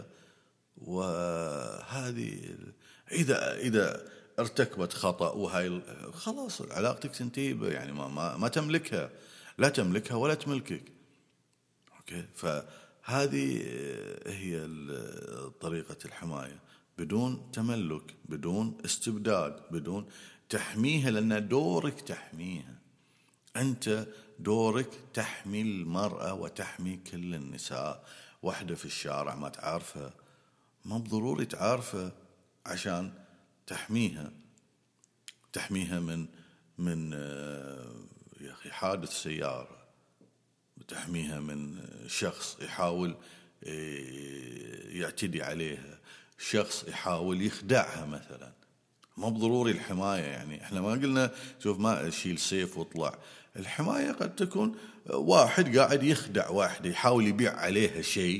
وهذه إذا ارتكبت خطأ وهاي خلاص علاقتك تنتهي. يعني ما تملكها، لا تملكها ولا تملكك. أوكي، فهذه هي طريقة الحماية، بدون تملك، بدون استبداد، بدون تحميها، لأن دورك تحميها. أنت دورك تحمي المرأة وتحمي كل النساء. واحدة في الشارع ما تعرفها، ما بضروري تعرفها عشان تحميها من يا أخي حادث سيارة، تحميها من شخص يحاول يعتدي عليها، شخص يحاول يخدعها مثلا، ما بضروري الحماية. يعني احنا ما قلنا شوف ما شيل سيف واطلع. الحماية قد تكون واحد قاعد يخدع واحدة، يحاول يبيع عليها شيء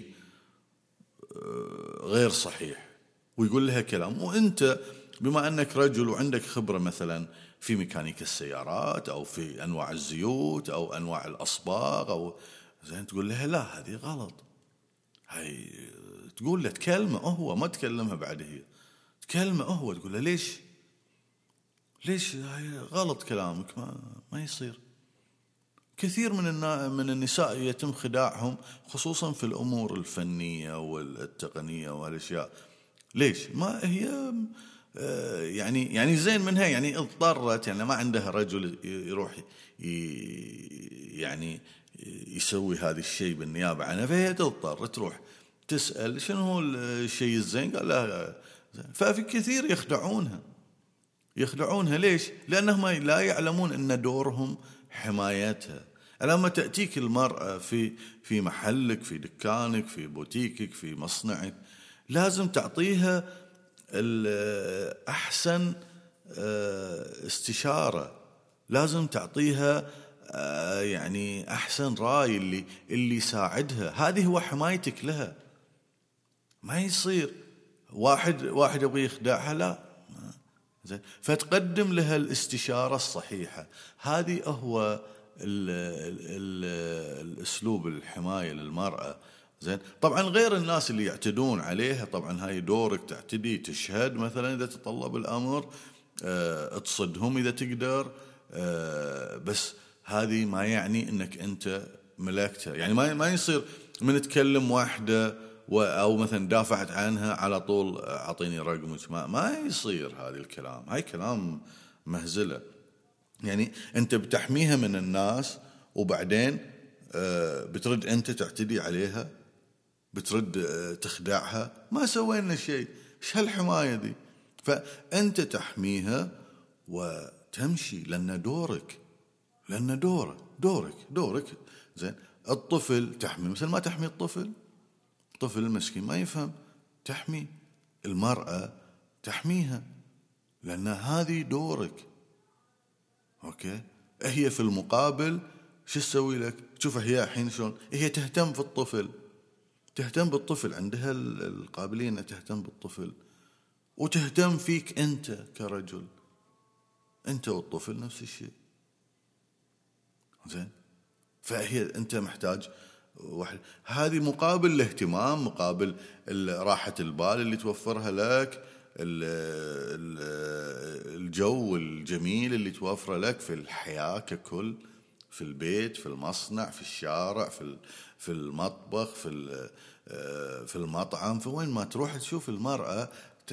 غير صحيح ويقول لها كلام، وانت بما انك رجل وعندك خبرة مثلا في ميكانيك السيارات او في انواع الزيوت او انواع الاصباغ او زين، تقول لها لا هذه غلط. هاي تقول له تكلمه هو، ما تكلمها بعد هي، تكلمه هو تقول له ليش هاي غلط كلامك، ما يصير. كثير من النساء يتم خداعهم خصوصا في الأمور الفنية والتقنية والأشياء. ليش؟ ما هي يعني زين منها، يعني اضطرت، يعني ما عندها رجل يروح يعني يسوي هذا الشيء بالنيابة عنها، فهي تضطر تروح تسأل شنو هو الشيء الزين، قال لها زين. ففي كثير يخدعونها. ليش؟ لأنهم لا يعلمون أن دورهم حمايتها. لما تأتيك المرأة في محلك، في دكانك، في بوتيكك، في مصنعك، لازم تعطيها أحسن استشارة، لازم تعطيها يعني أحسن رأي اللي يساعدها. هذه هو حمايتك لها. ما يصير واحد يبغى يخدعها، لا. زين، فتقدم لها الاستشارة الصحيحة. هذه هو الأسلوب الحماية للمرأة. زين، طبعا غير الناس اللي يعتدون عليها، طبعا هاي دورك تعتدي، تشهد مثلا إذا تطلب الأمر، تصدهم إذا تقدر، بس هذه ما يعني أنك أنت ملكتها. يعني ما يصير من تكلم واحدة أو مثلا دافعت عنها على طول أعطيني رقمك، ما يصير هذا الكلام. هاي كلام مهزلة. يعني أنت بتحميها من الناس وبعدين بترد أنت تعتدي عليها، بترد تخدعها. ما سوينا شيء، إيش هالحماية دي؟ فأنت تحميها وتمشي، لأن دورك. زين، الطفل تحمي مثل ما تحمي الطفل المسكين ما يفهم، تحمي المرأة، تحميها، لأن هذه دورك. أوكي، هي في المقابل شو تسوي لك؟ شوف هي الحين شلون هي تهتم بالطفل، عندها القابلية أنها تهتم بالطفل وتهتم فيك أنت كرجل، أنت والطفل نفس الشيء. زين، فهي أنت محتاج واحد، هذه مقابل الاهتمام، مقابل راحة البال اللي توفرها لك، الجو الجميل اللي توفره لك في الحياة ككل، في البيت، في المصنع، في الشارع، في المطبخ، في المطعم، في وين ما تروح تشوف المرأة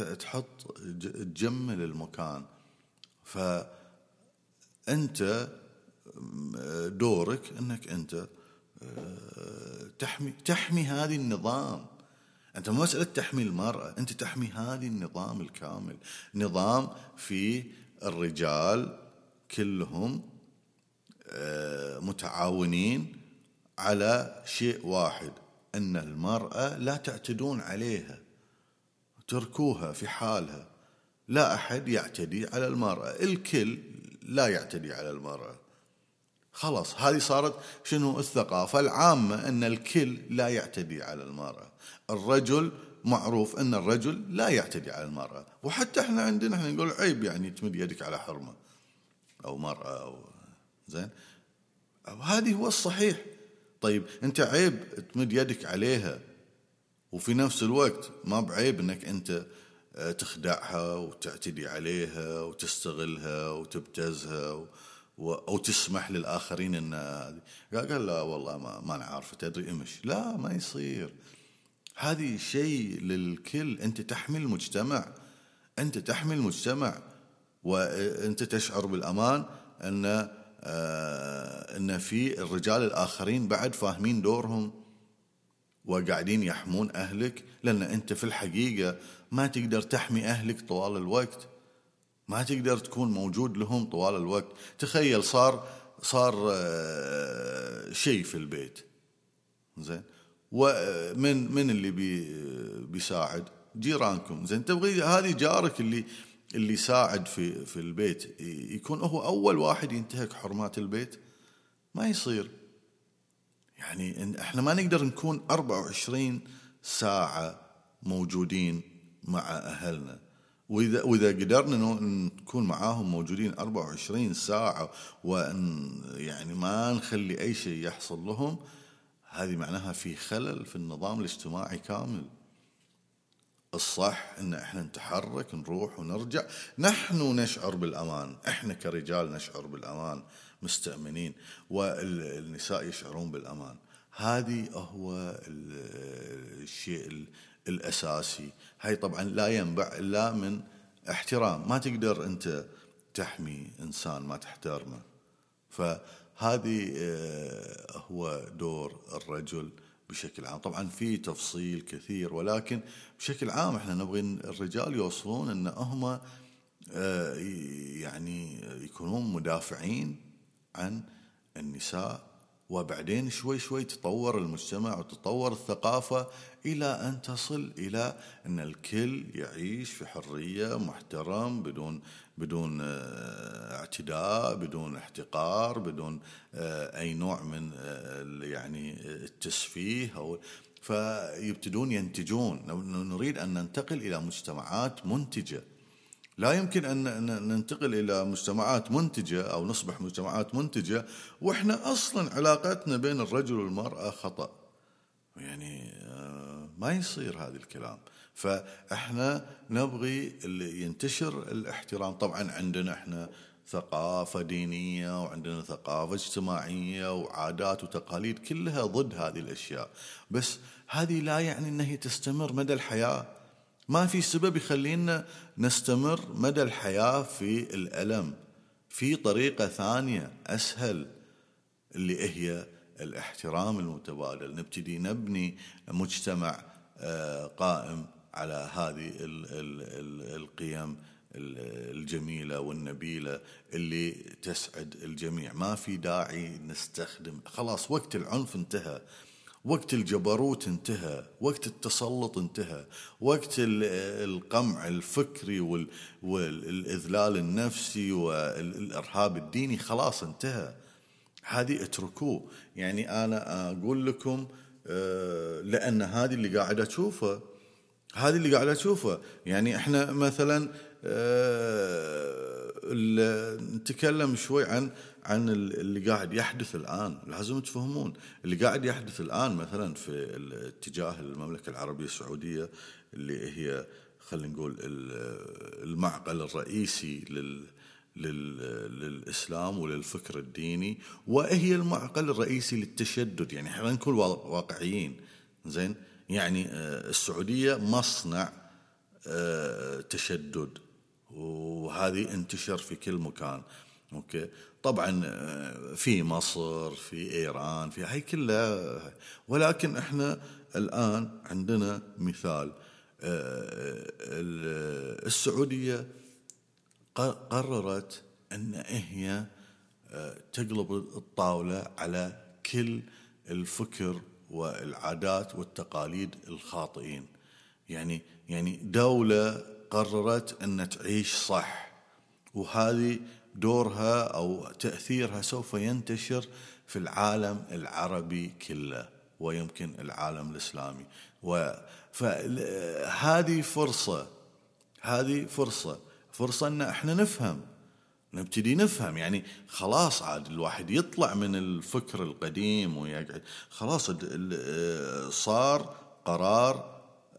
تجمل المكان. فأنت دورك أنك أنت تحمي هذه النظام. أنت مو مسألة تحمي المرأة، أنت تحمي هذه النظام الكامل، نظام فيه الرجال كلهم متعاونين على شيء واحد، أن المرأة لا تعتدون عليها، تركوها في حالها، لا أحد يعتدي على المرأة، الكل لا يعتدي على المرأة. خلاص، هذه صارت شنو الثقافة العامة، أن الكل لا يعتدي على المرأة. الرجل معروف أن الرجل لا يعتدي على المرأة، وحتى احنا عندنا احنا نقول عيب يعني تمد يدك على حرمة أو مرأة أو زين، أو هذه هو الصحيح. طيب أنت عيب تمد يدك عليها، وفي نفس الوقت ما بعيب أنك أنت تخدعها وتعتدي عليها وتستغلها وتبتزها أو تسمح للآخرين أن هذه. قال لا والله ما أنا عارفة، تدري إمش. لا، ما يصير. هذه شيء للكل. أنت تحمي المجتمع، وأنت تشعر بالأمان أن في الرجال الآخرين بعد فاهمين دورهم وقاعدين يحمون أهلك، لأن أنت في الحقيقة ما تقدر تحمي أهلك طوال الوقت، ما تقدر تكون موجود لهم طوال الوقت. تخيل صار شيء في البيت، زين، ومن اللي بيساعد جيرانكم. زين تبغي هذه جارك اللي يساعد في البيت يكون هو أول واحد ينتهك حرمات البيت؟ ما يصير. يعني احنا ما نقدر نكون 24 ساعة موجودين مع أهلنا، وإذا قدرنا نكون معاهم موجودين 24 ساعة يعني ما نخلي أي شيء يحصل لهم، هذه معناها في خلل في النظام الاجتماعي كامل. الصح إن إحنا نتحرك، نروح ونرجع، نحن نشعر بالأمان، إحنا كرجال نشعر بالأمان مستأمنين، والنساء يشعرون بالأمان. هذه هو الشيء الأساسي. هاي طبعا لا ينبع إلا من احترام. ما تقدر أنت تحمي إنسان ما تحترمه. فهذه هو دور الرجل بشكل عام. طبعا في تفصيل كثير، ولكن بشكل عام احنا نبغي الرجال يوصلون ان هم يعني يكونون مدافعين عن النساء، وبعدين شوي شوي تطور المجتمع وتطور الثقافة إلى أن تصل إلى أن الكل يعيش في حرية، محترم، بدون اعتداء، بدون احتقار، بدون أي نوع من يعني التسفيه. فيبتدون ينتجون. نريد أن ننتقل إلى مجتمعات منتجة. لا يمكن أن ننتقل إلى مجتمعات منتجة أو نصبح مجتمعات منتجة وإحنا أصلا علاقتنا بين الرجل والمرأة خطأ. يعني ما يصير هذا الكلام. فإحنا نبغي اللي ينتشر الاحترام. طبعا عندنا إحنا ثقافة دينية، وعندنا ثقافة اجتماعية، وعادات وتقاليد كلها ضد هذه الأشياء، بس هذه لا يعني أنها تستمر مدى الحياة. ما في سبب يخلينا نستمر مدى الحياة في الألم. في طريقة ثانية أسهل اللي هي الاحترام المتبادل. نبتدي نبني مجتمع قائم على هذه القيم الجميلة والنبيلة اللي تسعد الجميع. ما في داعي نستخدم، خلاص وقت العنف انتهى، وقت الجبروت انتهى، وقت التسلط انتهى، وقت القمع الفكري والإذلال النفسي والإرهاب الديني خلاص انتهى. هذه اتركوه. يعني أنا أقول لكم لأن هذه اللي قاعد أشوفه. يعني إحنا مثلا نتكلم شوي عن اللي قاعد يحدث الآن. لازم تفهمون اللي قاعد يحدث الآن مثلا في اتجاه المملكة العربية السعودية، اللي هي خلينا نقول المعقل الرئيسي للإسلام وللفكر الديني، وهي المعقل الرئيسي للتشدد. يعني خلينا نكون واقعيين. زين، يعني السعودية مصنع تشدد، وهذه انتشر في كل مكان. اوكي، طبعا في مصر، في ايران، في هاي كلها. ولكن احنا الان عندنا مثال. السعودية قررت ان هي تقلب الطاولة على كل الفكر والعادات والتقاليد الخاطئين. يعني دولة قررت أن تعيش صح، وهذه دورها أو تأثيرها سوف ينتشر في العالم العربي كله، ويمكن العالم الإسلامي. فهذه فرصة أن احنا نبتدي نفهم. يعني خلاص عاد الواحد يطلع من الفكر القديم ويقعد. خلاص صار قرار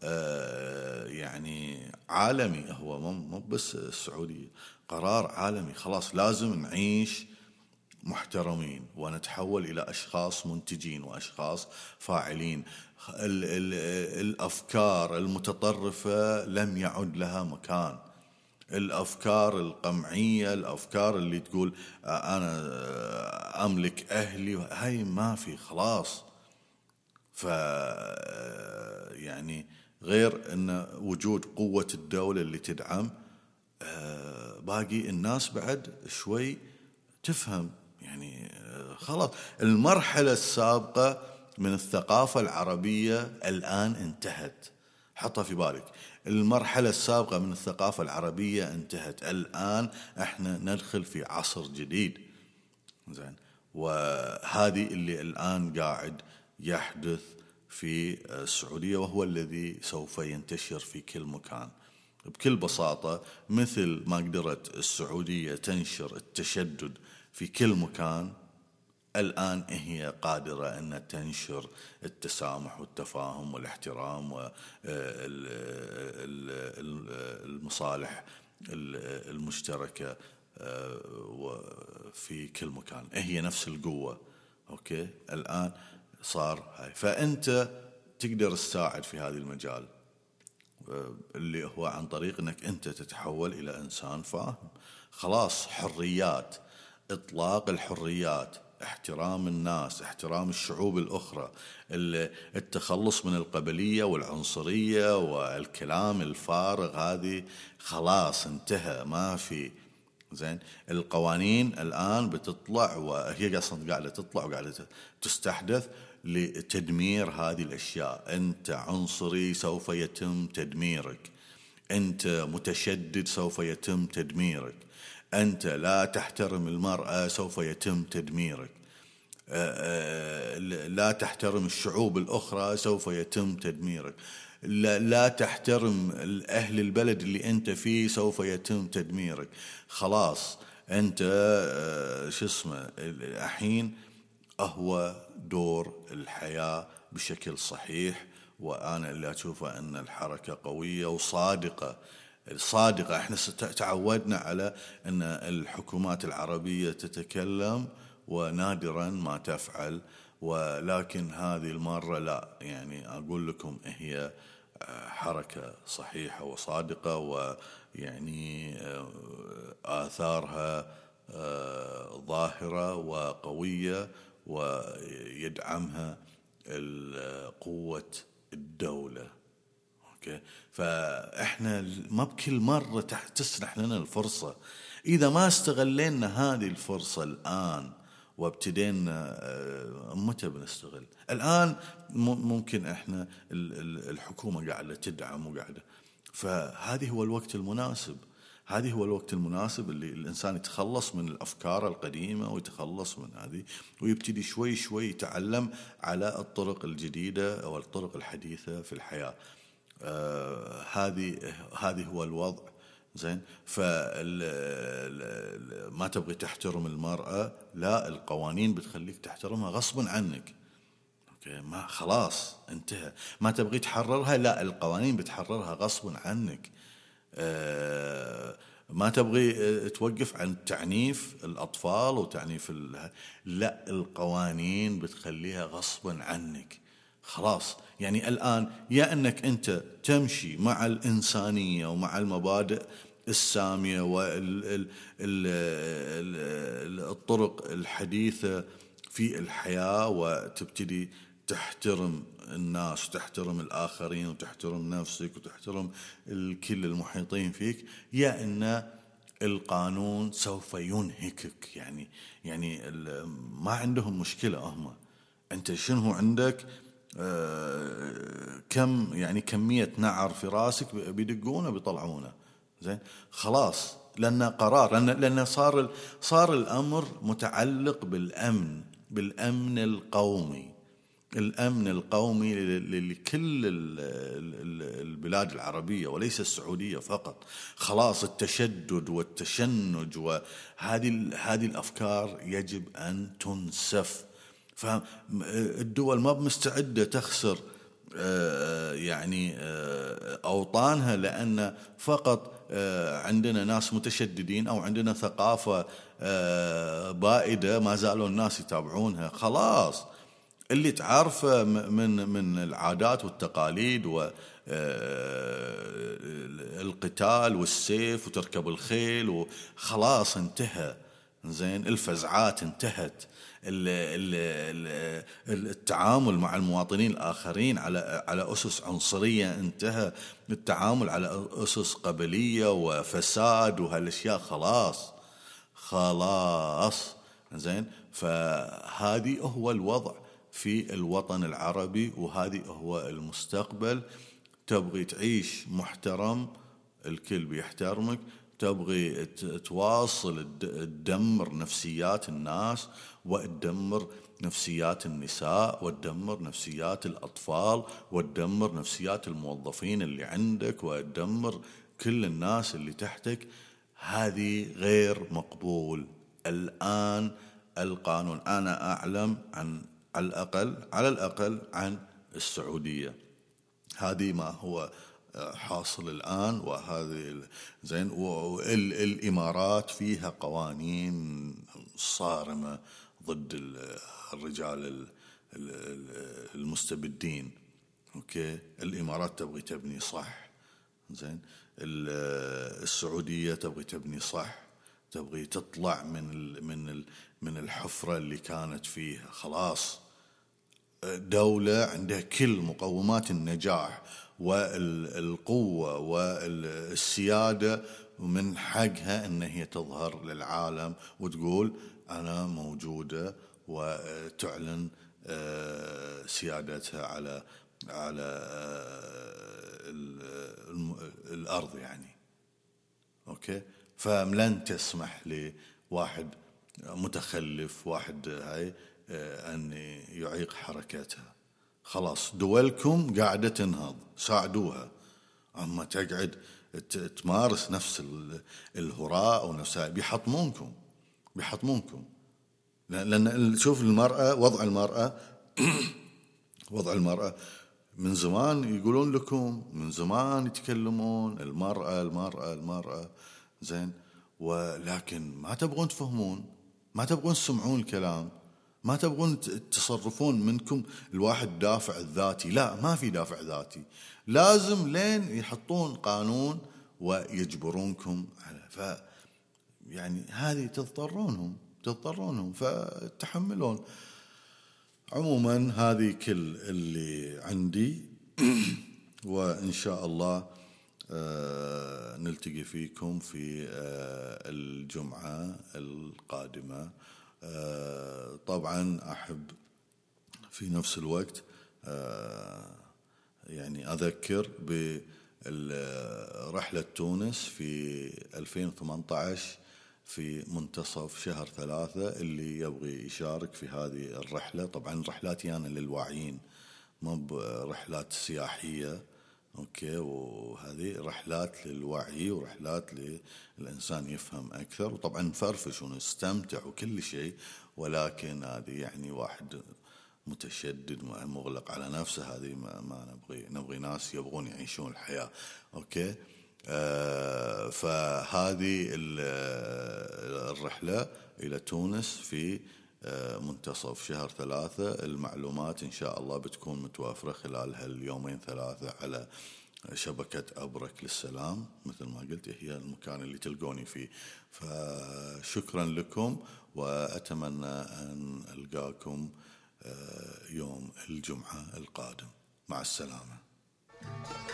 يعني عالمي، هو مو بس السعودية، قرار عالمي. خلاص لازم نعيش محترمين ونتحول إلى أشخاص منتجين وأشخاص فاعلين. الأفكار المتطرفة لم يعد لها مكان. الأفكار القمعية، الأفكار اللي تقول أنا أملك أهلي، هاي ما في خلاص. يعني غير أن وجود قوة الدولة اللي تدعم، باقي الناس بعد شوي تفهم. يعني خلاص المرحلة السابقة من الثقافة العربية الآن انتهت. حطها في بالك. المرحلة السابقة من الثقافة العربية انتهت، الآن احنا ندخل في عصر جديد. زين، وهذه اللي الآن قاعد يحدث في السعودية، وهو الذي سوف ينتشر في كل مكان. بكل بساطة، مثل ما قدرت السعودية تنشر التشدد في كل مكان، الآن هي قادرة أن تنشر التسامح والتفاهم والاحترام والمصالح المشتركة في كل مكان. هي نفس القوة. أوكي، الآن صار هاي، فأنت تقدر تساعد في هذا المجال، اللي هو عن طريق أنك أنت تتحول إلى إنسان فاهم. خلاص، حريات، إطلاق الحريات، احترام الناس، احترام الشعوب الأخرى، التخلص من القبلية والعنصرية والكلام الفارغ، هذه خلاص انتهى، ما في. زين، القوانين الآن بتطلع، وهي أصلا قاعدة تطلع وقاعدة تستحدث لتدمير هذه الأشياء. أنت عنصري سوف يتم تدميرك، أنت متشدد سوف يتم تدميرك، أنت لا تحترم المرأة سوف يتم تدميرك، لا تحترم الشعوب الأخرى سوف يتم تدميرك، لا تحترم أهل البلد اللي أنت فيه سوف يتم تدميرك. خلاص، أنت شو اسمه الحين هو دور الحياة بشكل صحيح. وأنا اللي أشوفه أن الحركة قوية وصادقة. احنا تعودنا على أن الحكومات العربية تتكلم ونادرا ما تفعل، ولكن هذه المرة لا، يعني أقول لكم هي حركة صحيحة وصادقة، ويعني آثارها ظاهرة وقوية، ويدعمها قوة الدولة. أوكي، فإحنا ما بكل مرة تسنح لنا الفرصة. إذا ما استغلينا هذه الفرصة الآن وابتدينا، متى بنستغل؟ الآن ممكن إحنا الحكومة قاعدة تدعم وقاعدة، فهذه هو الوقت المناسب. هذه هو الوقت المناسب اللي الإنسان يتخلص من الأفكار القديمة ويتخلص من هذه، ويبتدي شوي شوي يتعلم على الطرق الجديدة أو الطرق الحديثة في الحياة. هذه هو الوضع. زين، ما تبغي تحترم المرأة، لا، القوانين بتخليك تحترمها غصبا عنك. اوكي، ما خلاص انتهى. ما تبغي تحررها، لا، القوانين بتحررها غصبا عنك. ما تبغي توقف عن تعنيف الأطفال وتعنيف لا، القوانين بتخليها غصبا عنك. خلاص، يعني الآن يا أنك أنت تمشي مع الإنسانية ومع المبادئ السامية والطرق الحديثة في الحياة، وتبتدي تحترم الناس وتحترم الآخرين وتحترم نفسك وتحترم الكل المحيطين فيك، يا أن القانون سوف ينهكك. يعني ما عندهم مشكلة هم. أنت شنو عندك؟ كمية نعر في راسك بيدقونه بيطلعونه. زين، خلاص، لأن قرار، لأن صار الأمر متعلق بالأمن القومي. الأمن القومي لكل البلاد العربية وليس السعودية فقط. خلاص، التشدد والتشنج وهذه الأفكار يجب أن تنسف. فالدول ما مستعدة تخسر أوطانها لأن فقط عندنا ناس متشددين أو عندنا ثقافة بائدة ما زالوا الناس يتابعونها. خلاص، اللي تعرفه من العادات والتقاليد والقتال والسيف وتركب الخيل، وخلاص انتهى. زين، الفزعات انتهت، التعامل مع المواطنين الآخرين على أسس عنصرية انتهى، التعامل على أسس قبلية وفساد وهالأشياء خلاص. زين، فهذه هو الوضع في الوطن العربي، وهذه هو المستقبل. تبغي تعيش محترم، الكل بيحترمك، تبغي تواصل تدمر نفسيات الناس وتدمر نفسيات النساء وتدمر نفسيات الأطفال وتدمر نفسيات الموظفين اللي عندك وتدمر كل الناس اللي تحتك، هذه غير مقبول. الآن القانون، أنا أعلم عن على الأقل عن السعودية، هذه ما هو حاصل الآن، وهذه زين. والإمارات فيها قوانين صارمة ضد الرجال المستبدين. أوكي، الإمارات تبغي تبني صح، زين. السعودية تبغي تبني صح، تبغي تطلع من الحفرة اللي كانت فيها. خلاص، دولة عندها كل مقومات النجاح والقوة والسيادة، ومن حقها أن هي تظهر للعالم وتقول أنا موجودة، وتعلن سيادتها على الأرض يعني. أوكي، فلن تسمح لواحد متخلف، واحد هاي، أن يعيق حركتها. خلاص، دولكم قاعدة تنهض، ساعدوها. أما تقعد تمارس نفس الهراء ونفس، بيحطمونكم. لأن شوف المرأة، وضع المرأة من زمان يقولون لكم، من زمان يتكلمون المرأة، زين. ولكن ما تبغون تفهمون، ما تبغون تسمعون الكلام، ما تبغون تصرفون منكم الواحد دافع الذاتي. لا، ما في دافع ذاتي، لازم لين يحطون قانون ويجبرونكم على يعني هذه تضطرونهم فتحملون. عموما هذه كل اللي عندي وإن شاء الله نلتقي فيكم في الجمعة القادمة. طبعا أحب في نفس الوقت يعني أذكر برحلة تونس في 2018 في منتصف شهر 3. اللي يبغي يشارك في هذه الرحلة، طبعا رحلاتي أنا للواعيين، ما برحلات سياحية. أوكي، وهذه رحلات للوعي ورحلات للإنسان يفهم أكثر، وطبعا نفرفش ونستمتع وكل شيء. ولكن هذه يعني واحد متشدد مغلق على نفسه، هذه ما نبغي ناس يبغون يعيشون الحياة. أوكي، فهذه الرحلة إلى تونس في منتصف شهر 3. المعلومات إن شاء الله بتكون متوافرة خلال هاليومين 3 على شبكة أبرك للسلام، مثل ما قلت هي المكان اللي تلقوني فيه. فشكرا لكم، وأتمنى أن ألقاكم يوم الجمعة القادم. مع السلامة.